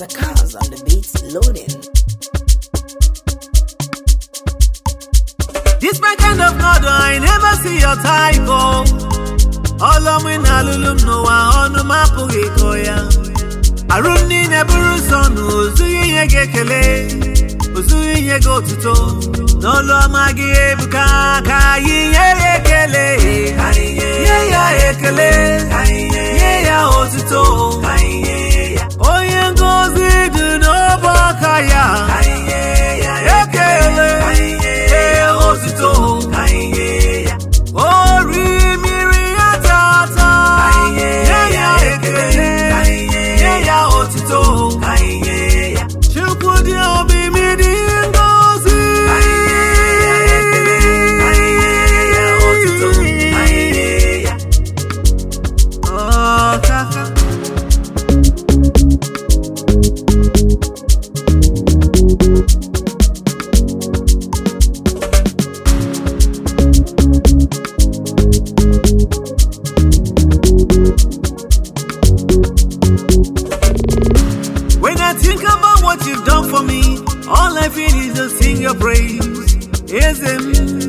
Mr. Cars on the beats loading. This my kind of God, I never see your type, oh. All of me na lulum no one on my pokekoya. Aruni neburu son, Uzuyi yegekele, Uzuyi yego tuto. No lo magi ebuka, kayi yegekele, yeya ekele, yeya otuto. Oye ngozi du no bakaya, ekele, otuto. Ori miri atata, yeya ekele, yeya otuto. Chukudi obi midi ngozi, oh kaka. When I think about what you've done for me, all I feel is to sing your praise. Is him.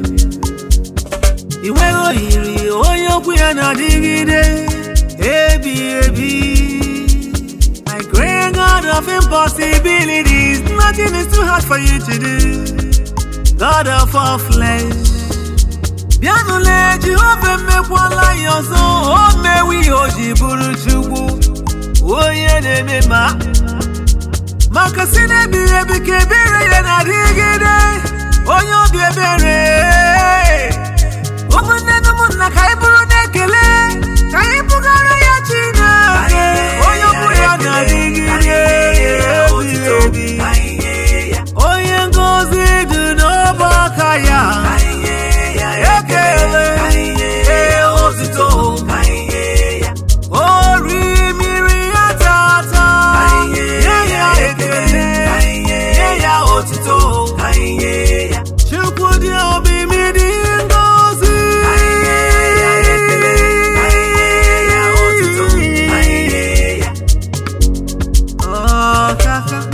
Iwego iri oyo kuya na digide. Ebi. My great God of impossibilities, nothing is too hard for you to do. God of all flesh. Bianule Jehovah make one like your son. Oh me we oji buru chukwu. Oh yeah de me ma. Makasine bi kebere ya na digide. Onyo bi ebere. Omunne no munna kai buru nekele. Kai bugara ya china. Onyo bu ya na digide. Onye ngozi du no bakaya. Ekele. Ozito. Ori miri atata. Yeya ekele. Yeya otito. Chukudi obi midi ngozi. Oh kaka.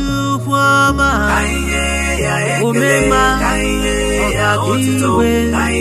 Omema,